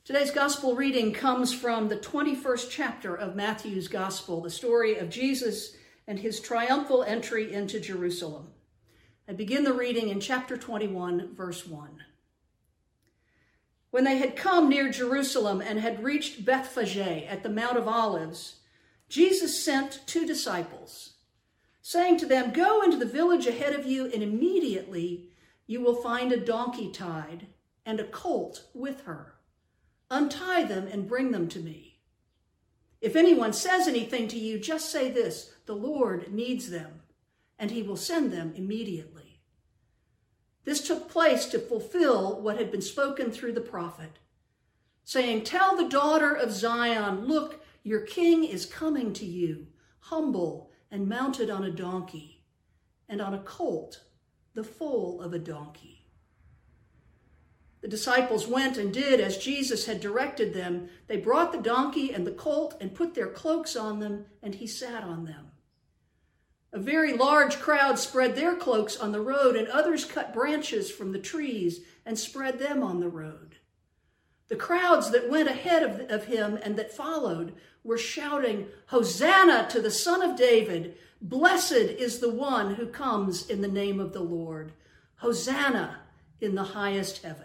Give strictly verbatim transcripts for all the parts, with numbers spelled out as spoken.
Today's gospel reading comes from the twenty-first chapter of Matthew's gospel, the story of Jesus and his triumphal entry into Jerusalem. I begin the reading in chapter twenty-one, verse one. When they had come near Jerusalem and had reached Bethphage at the Mount of Olives, Jesus sent two disciples, saying to them, "Go into the village ahead of you, and immediately you will find a donkey tied and a colt with her. Untie them and bring them to me. If anyone says anything to you, just say this, 'The Lord needs them,' and he will send them immediately." This took place to fulfill what had been spoken through the prophet, saying, "Tell the daughter of Zion, look, your king is coming to you, humble and mounted on a donkey, and on a colt, the foal of a donkey." The disciples went and did as Jesus had directed them. They brought the donkey and the colt and put their cloaks on them, and he sat on them. A very large crowd spread their cloaks on the road, and others cut branches from the trees and spread them on the road. The crowds that went ahead of, of him and that followed were shouting, "Hosanna to the Son of David! Blessed is the one who comes in the name of the Lord! Hosanna in the highest heaven!"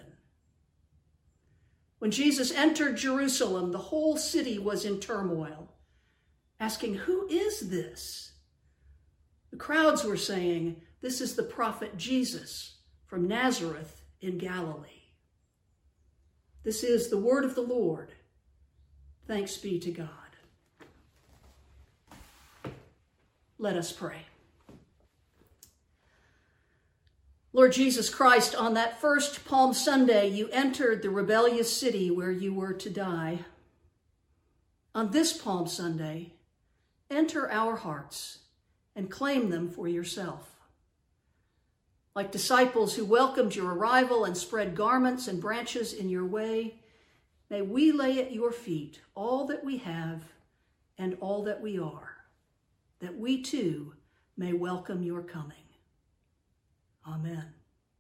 When Jesus entered Jerusalem, the whole city was in turmoil, asking, "Who is this?" The crowds were saying, "This is the prophet Jesus from Nazareth in Galilee." This is the word of the Lord. Thanks be to God. Let us pray. Lord Jesus Christ, on that first Palm Sunday, you entered the rebellious city where you were to die. On this Palm Sunday, enter our hearts and claim them for yourself. Like disciples who welcomed your arrival and spread garments and branches in your way, may we lay at your feet all that we have and all that we are, that we too may welcome your coming. Amen.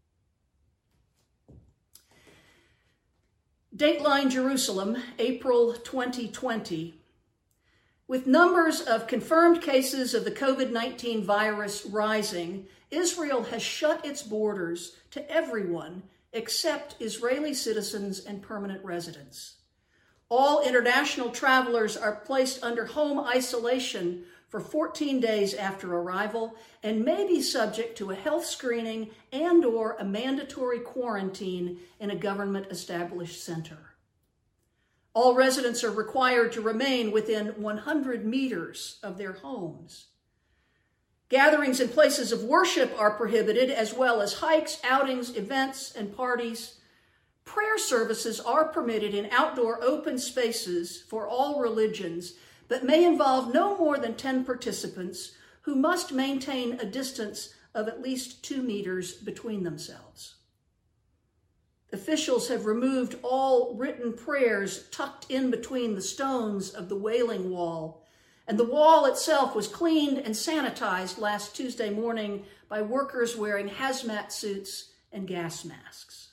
Dateline Jerusalem, April twenty twenty. With numbers of confirmed cases of the COVID nineteen virus rising, Israel has shut its borders to everyone except Israeli citizens and permanent residents. All international travelers are placed under home isolation for fourteen days after arrival and may be subject to a health screening and or a mandatory quarantine in a government-established center. All residents are required to remain within one hundred meters of their homes. Gatherings in places of worship are prohibited, as well as hikes, outings, events, and parties. Prayer services are permitted in outdoor open spaces for all religions, but may involve no more than ten participants who must maintain a distance of at least two meters between themselves. Officials have removed all written prayers tucked in between the stones of the Wailing Wall, and the wall itself was cleaned and sanitized last Tuesday morning by workers wearing hazmat suits and gas masks.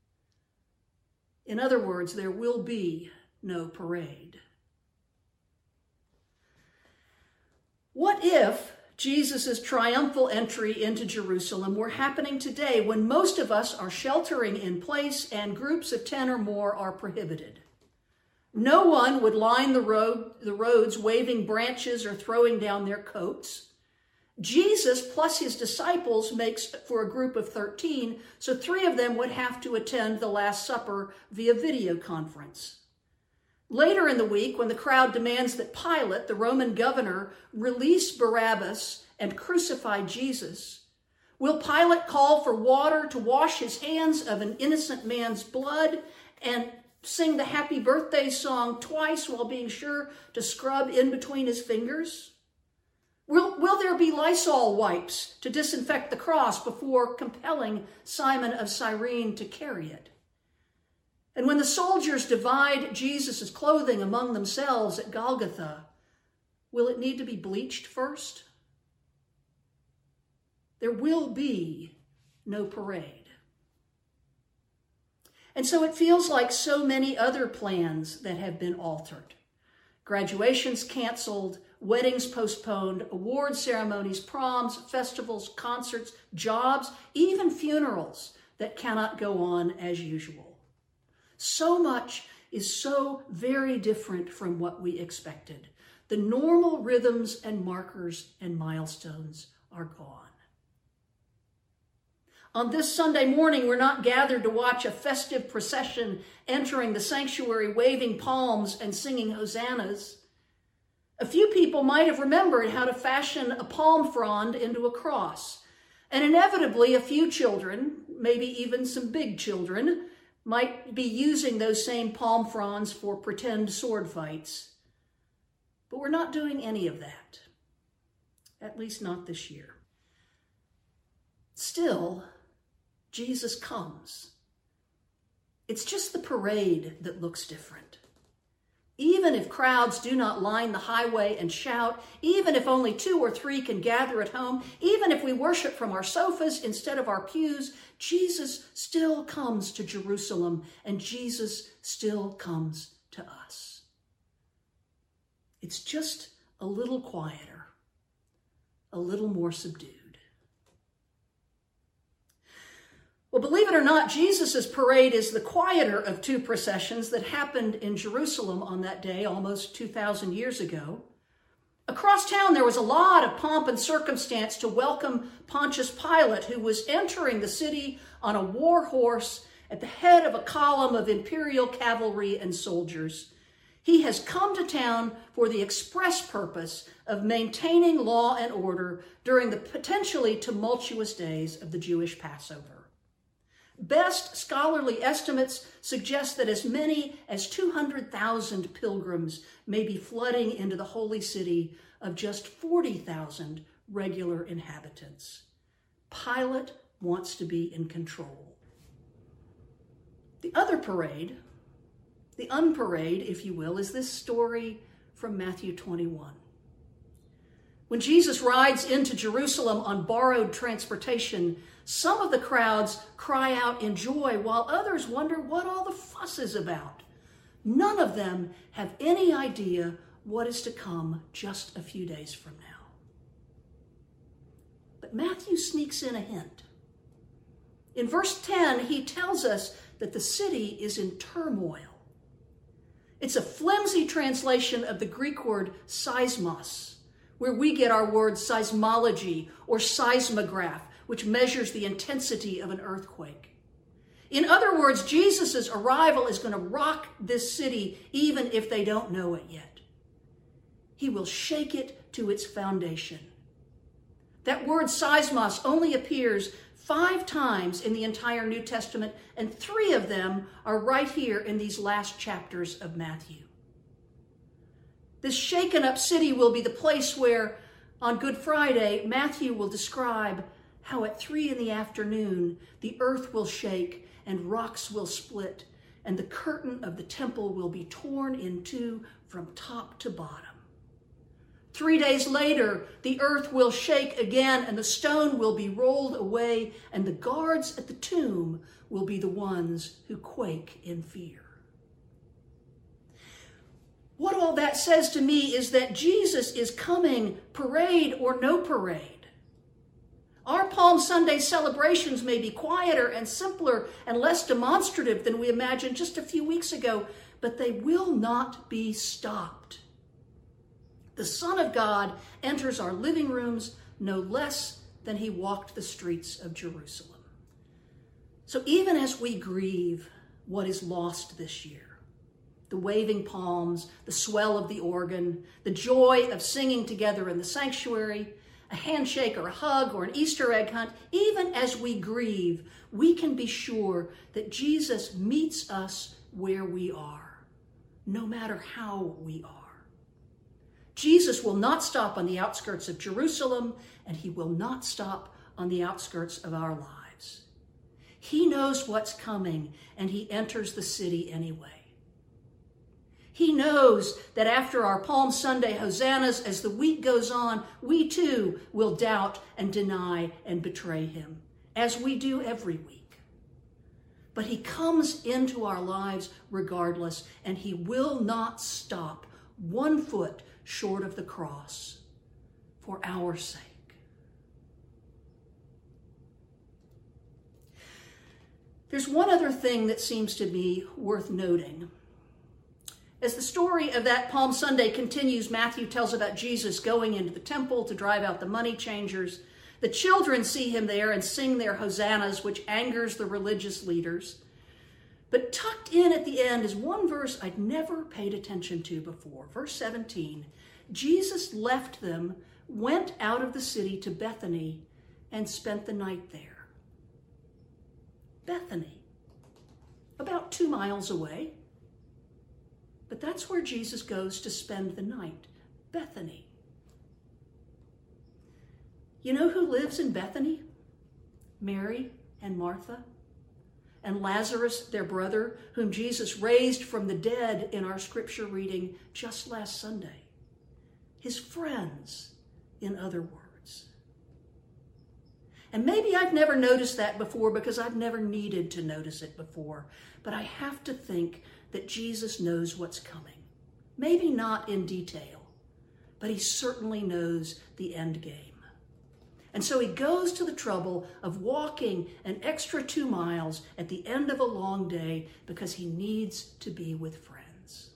In other words, there will be no parade. What if Jesus' triumphal entry into Jerusalem were happening today when most of us are sheltering in place and groups of ten or more are prohibited? No one would line the road, the roads waving branches or throwing down their coats. Jesus plus his disciples makes for a group of thirteen, so three of them would have to attend the Last Supper via video conference. Later in the week, when the crowd demands that Pilate, the Roman governor, release Barabbas and crucify Jesus, will Pilate call for water to wash his hands of an innocent man's blood and sing the happy birthday song twice while being sure to scrub in between his fingers? Will, will there be Lysol wipes to disinfect the cross before compelling Simon of Cyrene to carry it? And when the soldiers divide Jesus' clothing among themselves at Golgotha, will it need to be bleached first? There will be no parade. And so it feels like so many other plans that have been altered. Graduations canceled, weddings postponed, award ceremonies, proms, festivals, concerts, jobs, even funerals that cannot go on as usual. So much is so very different from what we expected. The normal rhythms and markers and milestones are gone. On this Sunday morning, we're not gathered to watch a festive procession entering the sanctuary, waving palms and singing hosannas. A few people might have remembered how to fashion a palm frond into a cross. And inevitably, a few children, maybe even some big children, might be using those same palm fronds for pretend sword fights. But we're not doing any of that, at least not this year. Still, Jesus comes. It's just the parade that looks different. Even if crowds do not line the highway and shout, even if only two or three can gather at home, even if we worship from our sofas instead of our pews, Jesus still comes to Jerusalem, and Jesus still comes to us. It's just a little quieter, a little more subdued. Well, believe it or not, Jesus' parade is the quieter of two processions that happened in Jerusalem on that day almost two thousand years ago. Across town, there was a lot of pomp and circumstance to welcome Pontius Pilate, who was entering the city on a war horse at the head of a column of imperial cavalry and soldiers. He has come to town for the express purpose of maintaining law and order during the potentially tumultuous days of the Jewish Passover. Best scholarly estimates suggest that as many as two hundred thousand pilgrims may be flooding into the holy city of just forty thousand regular inhabitants. Pilate wants to be in control. The other parade, the unparade, if you will, is this story from Matthew twenty-one. When Jesus rides into Jerusalem on borrowed transportation, some of the crowds cry out in joy, while others wonder what all the fuss is about. None of them have any idea what is to come just a few days from now. But Matthew sneaks in a hint. In verse ten, he tells us that the city is in turmoil. It's a flimsy translation of the Greek word seismos, where we get our word seismology or seismograph, which measures the intensity of an earthquake. In other words, Jesus' arrival is going to rock this city even if they don't know it yet. He will shake it to its foundation. That word seismos only appears five times in the entire New Testament, and three of them are right here in these last chapters of Matthew. This shaken up city will be the place where, on Good Friday, Matthew will describe how at three in the afternoon, the earth will shake and rocks will split, and the curtain of the temple will be torn in two from top to bottom. Three days later, the earth will shake again, and the stone will be rolled away, and the guards at the tomb will be the ones who quake in fear. What all that says to me is that Jesus is coming, parade or no parade. Our Palm Sunday celebrations may be quieter and simpler and less demonstrative than we imagined just a few weeks ago, but they will not be stopped. The Son of God enters our living rooms no less than he walked the streets of Jerusalem. So even as we grieve what is lost this year, the waving palms, the swell of the organ, the joy of singing together in the sanctuary, a handshake or a hug or an Easter egg hunt, even as we grieve, we can be sure that Jesus meets us where we are, no matter how we are. Jesus will not stop on the outskirts of Jerusalem, and he will not stop on the outskirts of our lives. He knows what's coming, and he enters the city anyway. He knows that after our Palm Sunday hosannas, as the week goes on, we too will doubt and deny and betray him, as we do every week. But he comes into our lives regardless, and he will not stop one foot short of the cross for our sake. There's one other thing that seems to be worth noting. As the story of that Palm Sunday continues, Matthew tells about Jesus going into the temple to drive out the money changers. The children see him there and sing their hosannas, which angers the religious leaders. But tucked in at the end is one verse I'd never paid attention to before. Verse seventeen, Jesus left them, went out of the city to Bethany, and spent the night there. Bethany, about two miles away. But that's where Jesus goes to spend the night, Bethany. You know who lives in Bethany? Mary and Martha and Lazarus, their brother, whom Jesus raised from the dead in our scripture reading just last Sunday. His friends, in other words. And maybe I've never noticed that before because I've never needed to notice it before, but I have to think that Jesus knows what's coming. Maybe not in detail, but he certainly knows the end game. And so he goes to the trouble of walking an extra two miles at the end of a long day because he needs to be with friends.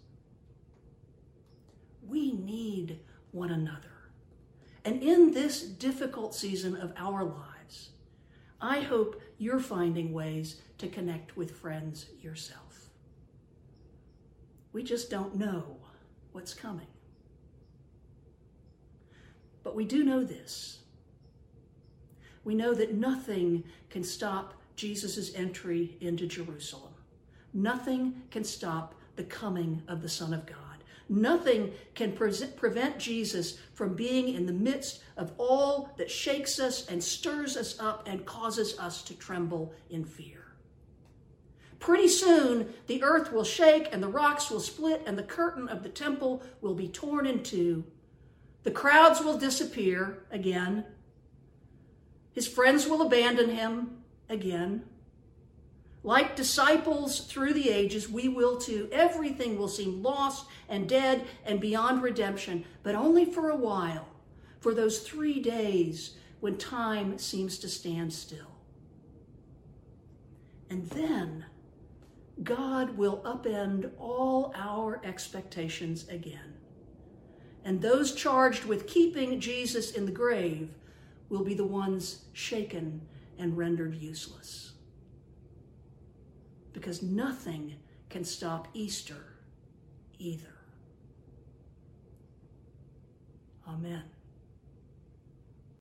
We need one another. And in this difficult season of our lives, I hope you're finding ways to connect with friends yourself. We just don't know what's coming. But we do know this. We know that nothing can stop Jesus' entry into Jerusalem. Nothing can stop the coming of the Son of God. Nothing can pre- prevent Jesus from being in the midst of all that shakes us and stirs us up and causes us to tremble in fear. Pretty soon, the earth will shake and the rocks will split and the curtain of the temple will be torn in two. The crowds will disappear again. His friends will abandon him again. Like disciples through the ages, we will too. Everything will seem lost and dead and beyond redemption, but only for a while, for those three days when time seems to stand still. And then God will upend all our expectations again. And those charged with keeping Jesus in the grave will be the ones shaken and rendered useless. Because nothing can stop Easter either. Amen.